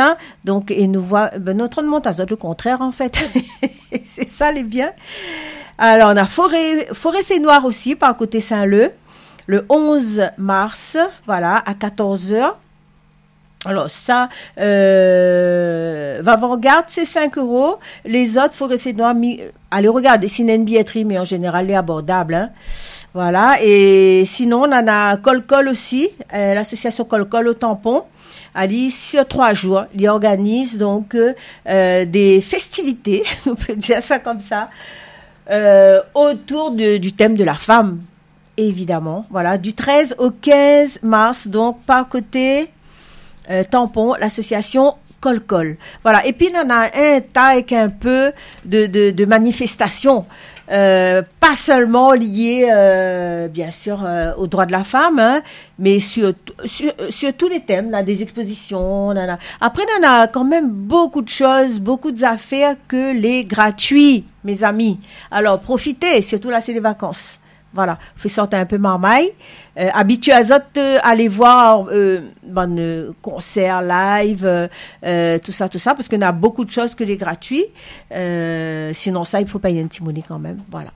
Donc, et nous voit, notre monde a le contraire, en fait. C'est ça, les biens. Alors, on a Forêt-Fée-Noire aussi, par côté Saint-Leu, le 11 mars, voilà, à 14h. Alors ça, Avant-Garde, c'est 5 €. Les autres, Forêt-Fée-Noire, allez regarder, s'il y a une billetterie, mais en général, elle est abordable. Hein. Voilà, et sinon, on en a Colcol aussi, l'association Colcol au tampon. Ali, sur 3 jours, il organise donc des festivités, on peut dire ça comme ça, autour du thème de la femme, évidemment. Voilà, du 13 au 15 mars, donc par côté tampon, l'association Colcol. Voilà, et puis il y en a un tas avec un peu de manifestations. Pas seulement liées, bien sûr, aux droits de la femme, hein, mais sur tous les thèmes, là, des expositions. Après, on a quand même beaucoup de choses, beaucoup d'affaires que les gratuits, mes amis. Alors, profitez, surtout là, c'est les vacances. Voilà, faut sortir un peu marmaille. Habitué à aller voir concerts, live, tout ça, parce qu'on a beaucoup de choses que les gratuits. Sinon ça, il faut payer un petit monnaie quand même. Voilà.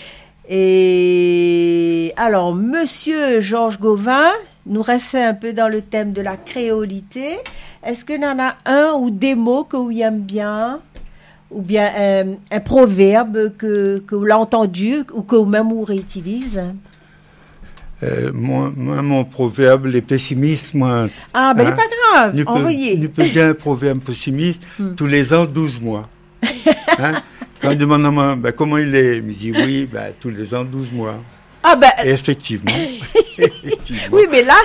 Et alors, Monsieur Georges Gauvin, nous reste un peu dans le thème de la créolité. Est-ce qu'il y en a un ou des mots que vous aimez bien? Ou bien un proverbe que vous l'avez entendu ou que vous-même vous réutilise? Moi, mon proverbe, les pessimistes, moi... Ah, ben, il n'est pas grave, envoyez. Nous peut dire un proverbe pessimiste, tous les ans, 12 mois. Hein? Quand on demande à moi, comment il est, il me dit, oui, tous les ans, 12 mois. Ah ben... Et effectivement. Oui, mais là,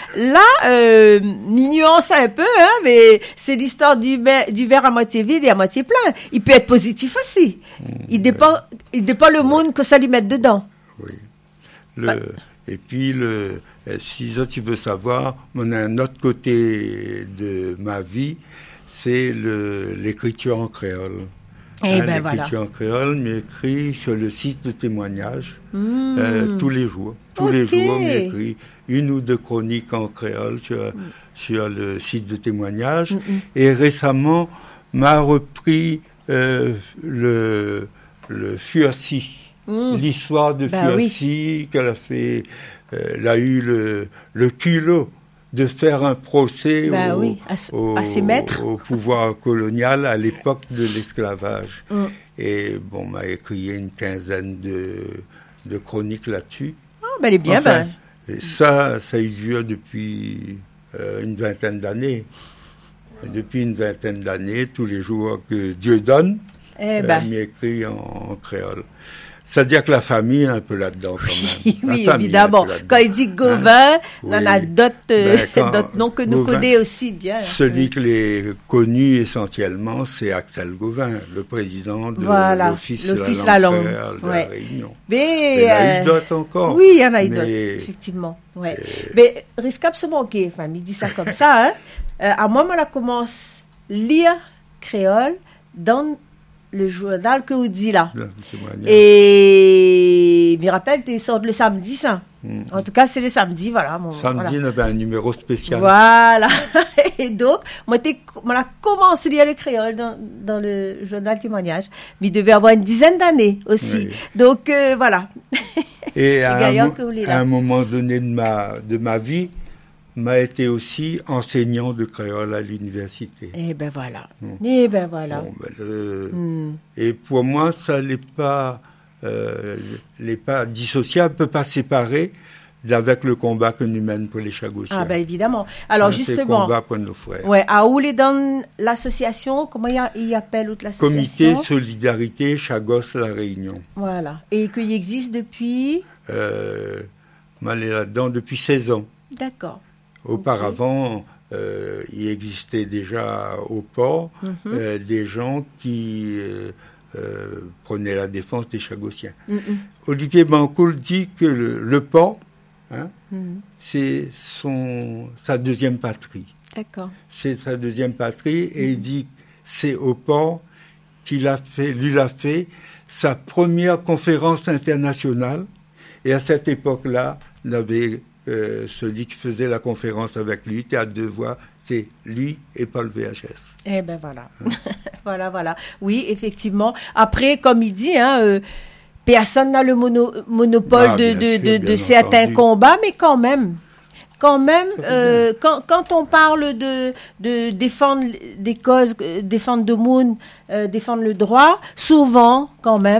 m'y nuance un peu, hein, mais c'est l'histoire du verre à moitié vide et à moitié plein. Il peut être positif aussi. Il dépend le monde que ça lui mette dedans. Oui. Et puis, si tu veux savoir, on a un autre côté de ma vie, c'est l'écriture en créole. L'écriture en créole m'écrit sur le site de témoignage tous les jours. Tous les jours, m'écrit une ou deux chroniques en créole sur le site de témoignage. Et récemment, m'a repris le Fuassi, l'histoire de Fuassi, qu'elle a fait. Elle a eu le culot de faire un procès à ses maîtres. au pouvoir colonial à l'époque de l'esclavage. Et m'a écrit une quinzaine de chroniques là-dessus. Elle est bien, et ça dure depuis une vingtaine d'années. Depuis une vingtaine d'années, tous les jours que Dieu donne, m'écrit en créole. C'est-à-dire que la famille est un peu là-dedans quand même. Oui, évidemment. Quand il dit Gauvin, on a d'autres noms que nous connaissons aussi bien. Celui que l'ai connu essentiellement, c'est Axel Gauvin, le président de l'Office de la langue de la Réunion. Mais il y en a eu d'autres encore. Oui, il y en a eu d'autres, effectivement. Ouais. Mais risque se manquer, enfin, il dit ça comme ça. Hein. À moi, on commence à lire créole dans le journal que vous dites là. Et je me rappelle, tu sors le samedi, ça. En tout cas, c'est le samedi, voilà. Samedi, on avait un numéro spécial. Voilà. Et donc, moi, on a commencé à lire le créole dans le journal témoignage. Mais il devait avoir une dizaine d'années aussi. Oui. Donc, voilà. Et à un moment donné de ma vie, m'a été aussi enseignant de créole à l'université. Et ben voilà. Et pour moi, ça n'est pas dissociable, peut pas séparer avec le combat que nous mènons pour les Chagossiens. Ah ben évidemment. Alors justement. C'est le combat pour nos frères. Ouais. À où les dans l'association, comment il appelle l'association? Comité Solidarité Chagos La Réunion. Voilà. Et qu'il existe depuis. Elle est là-dedans depuis 16 ans. D'accord. Auparavant, il existait déjà au port des gens qui prenaient la défense des Chagossiens. Olivier Bancoul dit que le port, c'est sa deuxième patrie. D'accord. C'est sa deuxième patrie et il dit que c'est au port lui a fait sa première conférence internationale. Et à cette époque-là, on avait celui qui faisait la conférence avec lui, était à deux voix, c'est lui et Paul VHS. Eh ben voilà. Voilà. Oui, effectivement. Après, comme il dit, personne n'a le monopole de certains combats, mais quand même, quand on parle de défendre des causes, défendre le monde, défendre le droit, souvent,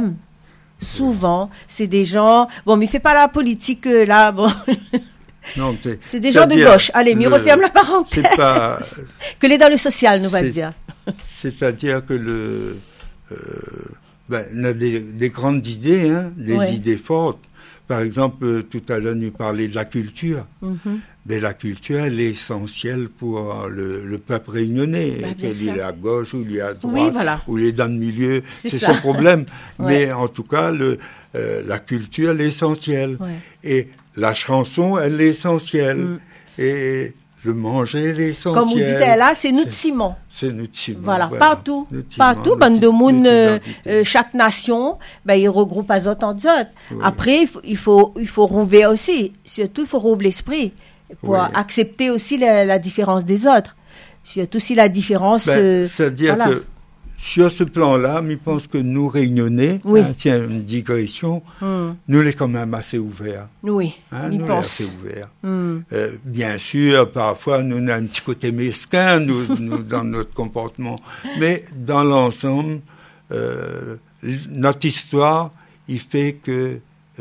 c'est des gens, bon, mais il fait pas la politique, là, bon. Non, c'est des gens de gauche. Allez, mais referme la parenthèse. C'est pas... que les dans le social, nous va dire. C'est-à-dire que on a des grandes idées, hein, des idées fortes. Par exemple, tout à l'heure, nous parlait de la culture. Mais la culture, elle est essentielle pour le peuple réunionnais. Qu'il est à gauche, ou il est à droite, ou il est dans le milieu, c'est son problème. Mais en tout cas, la culture, elle est essentielle. Et la chanson, elle est essentielle. Et le manger, elle est essentiel. Comme vous dites là, c'est notre ciment. C'est notre ciment. Voilà, partout. Bande de monde, chaque nation, il regroupe à zot en zot. Après, il faut rouvrir aussi. Surtout, il faut rouvrir l'esprit pour accepter aussi la différence des autres. Surtout si la différence... c'est-à-dire que sur ce plan-là, je pense que nous, Réunionnais, c'est une digression, nous, les quand même assez ouverts. Oui, nous, les assez ouverts. Bien sûr, parfois, nous, on a un petit côté mesquin, nous dans notre comportement. Mais dans l'ensemble, notre histoire, il fait que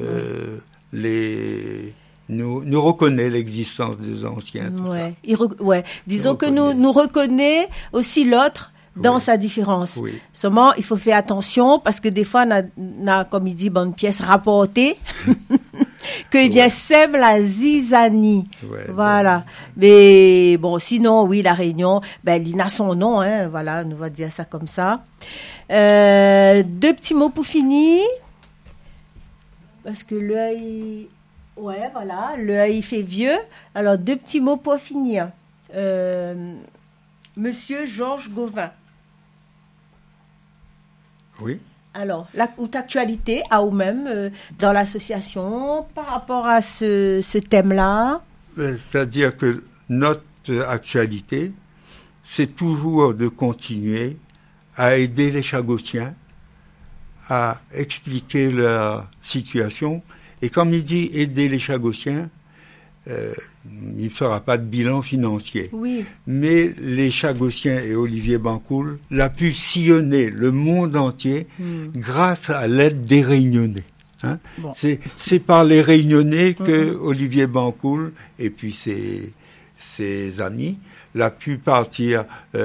nous reconnaît l'existence des anciens. Disons que nous reconnaît aussi l'autre dans sa différence. Seulement, il faut faire attention parce que des fois, on a comme il dit, bonne pièce rapportée, que vient sème la zizanie. Voilà. Mais bon, sinon, la Réunion, il a son nom, hein, voilà, on va dire ça comme ça. 2 petits mots pour finir. Parce que l'œil... l'œil fait vieux. Alors, 2 petits mots pour finir. Monsieur Georges Gauvin. Oui. Alors, la haute actualité à vous-même dans l'association par rapport à ce thème-là. C'est-à-dire que notre actualité, c'est toujours de continuer à aider les Chagossiens à expliquer leur situation. Et comme il dit aider les Chagossiens, il ne fera pas de bilan financier. Mais les Chagossiens et Olivier Bancoul l'a pu sillonner le monde entier grâce à l'aide des Réunionnais. Hein. C'est par les Réunionnais que Olivier Bancoul et puis ses amis l'a pu partir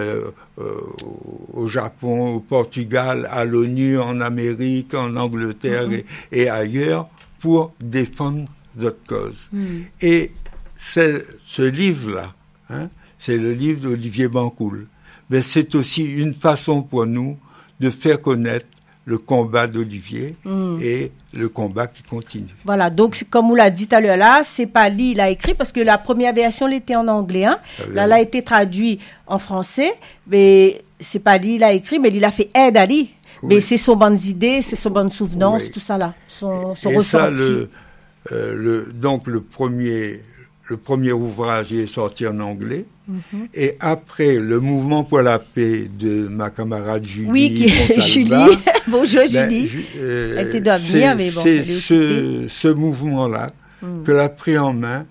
au Japon, au Portugal, à l'ONU, en Amérique, en Angleterre et ailleurs pour défendre notre cause. Et ce livre-là, hein, c'est le livre d'Olivier Bancoul. Mais c'est aussi une façon pour nous de faire connaître le combat d'Olivier et le combat qui continue. Voilà, donc comme on l'a dit tout à l'heure là, c'est pas lui, il a écrit, parce que la première version l'était en anglais, hein. Là, elle a été traduite en français, mais c'est pas lui, il a écrit, mais il a fait aide à lui. Mais c'est son bonnes idées, c'est son bonne souvenance, tout ça là, son ressenti. Donc le premier ouvrage est sorti en anglais. Et après le mouvement pour la paix de ma camarade Julie. Julie. Bonjour Julie. Elle était doit venir, mais bon. C'est ce mouvement-là qu'elle a pris en main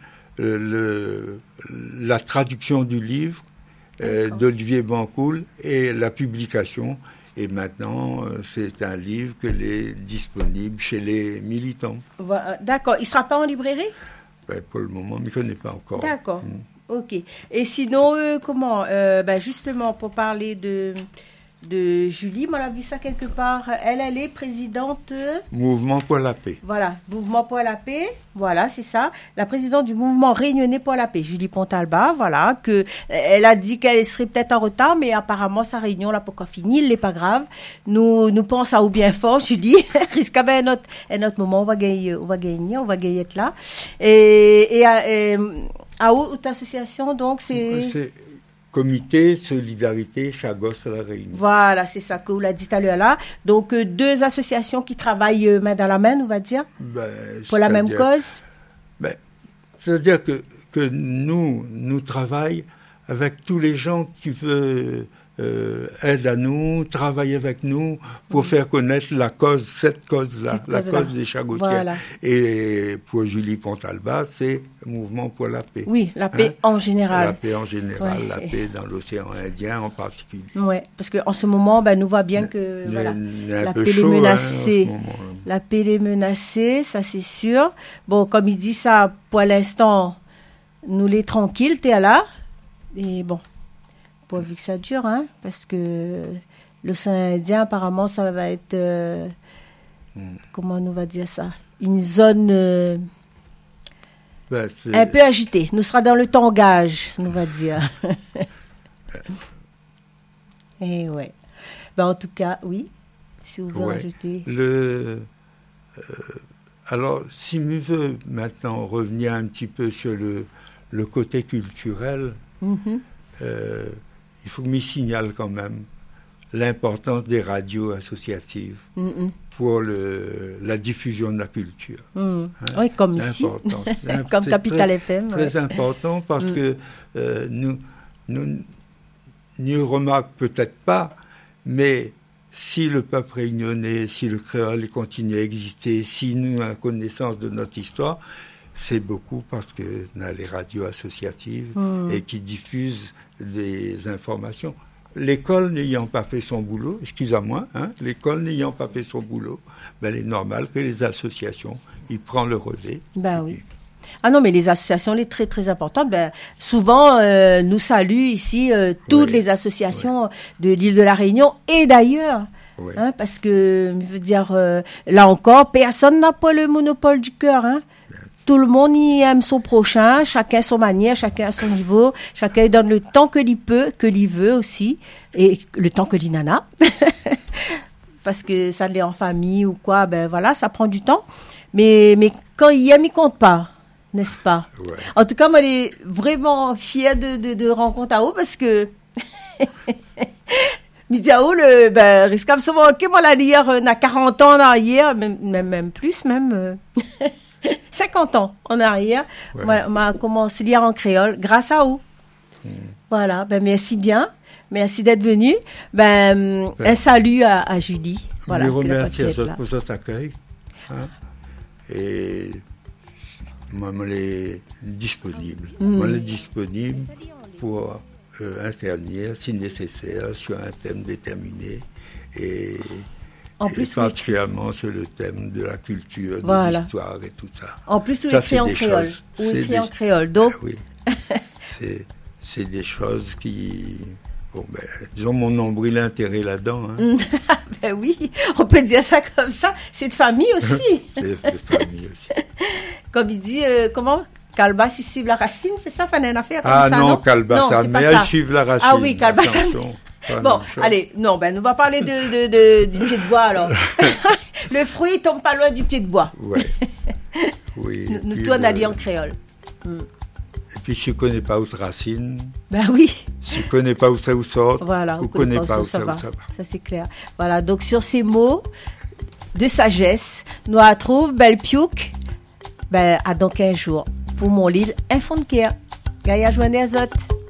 la traduction du livre d'Olivier Bancoul et la publication. Et maintenant, c'est un livre qui est disponible chez les militants. D'accord. Il ne sera pas en librairie ? Pour le moment, je ne connais pas encore. D'accord. Ok. Et sinon, comment justement, pour parler de Julie, on a vu ça quelque part. Elle est présidente... Mouvement pour la paix. Voilà, Mouvement pour la paix. Voilà, c'est ça. La présidente du Mouvement Réunionnais pour la paix, Julie Pontalba. Voilà, elle a dit qu'elle serait peut-être en retard, mais apparemment, sa réunion, là, pourquoi finir, il n'est pas grave. Nous pensons à ou bien fort, Julie. Risque un autre moment, on va gagner être là. Et à haute association, donc, c'est Comité Solidarité Chagos La Réunion. Voilà, c'est ça que vous l'avez dit tout à l'heure là. Donc, 2 associations qui travaillent main dans la main, on va dire, pour la même cause. C'est-à-dire que nous travaillons avec tous les gens qui veulent aide à nous, travaille avec nous pour faire connaître cette cause-là, la cause des Chagossiens. Voilà. Et pour Julie Pontalba, c'est le mouvement pour la paix. Oui, la paix en général. La paix en général, la paix dans l'océan Indien en particulier. Oui, parce qu'en ce moment, nous voit bien que la paix est menacée. La paix est menacée, ça c'est sûr. Bon, comme il dit ça, pour l'instant, nous les tranquilles, t'es là. Et bon, pourvu que ça dure, parce que l'océan Indien, apparemment, ça va être, comment on va dire ça, une zone un peu agitée. Nous sera dans le tangage, on va dire. Et ouais. En tout cas, oui, si vous voulez rajouter. Alors, si je veux maintenant revenir un petit peu sur le côté culturel, il faut que je m'y signale quand même l'importance des radios associatives pour la diffusion de la culture. Oui, comme ici, comme Capital FM. Très important parce que nous n'y remarquons peut-être pas, mais si le peuple réunionnais, si le créole continue à exister, si nous avons connaissance de notre histoire, c'est beaucoup parce que nous avons les radios associatives et qui diffusent des informations. L'école n'ayant pas fait son boulot, excusez-moi, l'école n'ayant pas fait son boulot, il est normal que les associations, ils prennent le relais. Oui. Ah non, mais les associations, les très très importantes, souvent nous saluent ici toutes les associations de l'île de la Réunion et d'ailleurs. Parce que, je veux dire, là encore, personne n'a pas le monopole du cœur. Tout le monde y aime son prochain, chacun son manière, chacun à son niveau, chacun donne le temps que l'il peut, que l'il veut aussi, et le temps que l'inana. Parce que ça l'est en famille ou quoi, ça prend du temps. Mais quand il aime, il compte pas, n'est-ce pas? En tout cas, moi, je suis vraiment fière de rencontrer à vous parce que Midiao, risque absolument que moi, la lire, on a 40 ans en arrière, même plus, 50 ans en arrière. On m'a commencé à lire en créole grâce à vous. Voilà, merci bien. Merci d'être venu. Un salut à Julie. Voilà, je vous remercie pour cet accueil. Et moi, je suis disponible. Moi, je suis disponible pour intervenir, si nécessaire, sur un thème déterminé. Et particulièrement sur le thème de la culture, de l'histoire et tout ça. En plus, vous écrivez en créole. Vous écrivez en créole, donc... oui, c'est des choses qui... disons, mon nombril intérêt là-dedans. Oui, on peut dire ça comme ça. C'est de famille aussi. C'est de famille aussi. Comme il dit, comment Calbas, ils suivent la racine, c'est ça, Fanny, une affaire comme ça, non, Calbas, mais ils suivent la racine. Ah oui, Calbas, bon, allez, non, nous va parler du pied de bois, alors. Le fruit tombe pas loin du pied de bois. Oui. Nous tournons à lire en créole. Et puis, si vous ne connaissez pas où racine. Oui. Si vous ne connaissez pas où ça sort, voilà, vous ne connaissez pas où ça va. Ça, c'est clair. Voilà, donc sur ces mots de sagesse, nous retrouvons Belle Piouk, à dans 15 jours. Pour mon Lille, un fond de care. Gaïa journée azot.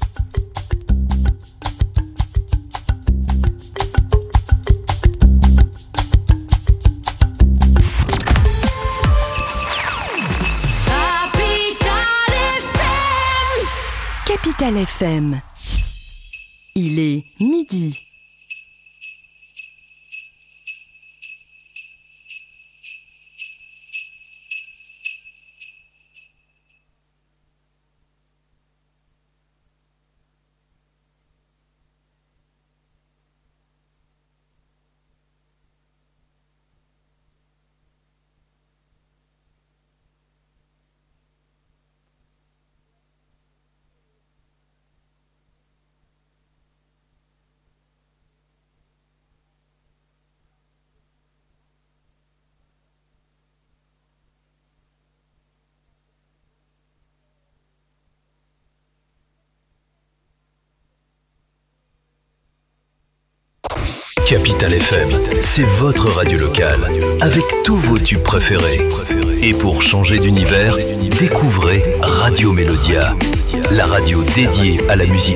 Capital FM. Il est midi. Capital FM, c'est votre radio locale, avec tous vos tubes préférés. Et pour changer d'univers, découvrez Radio Mélodia, la radio dédiée à la musique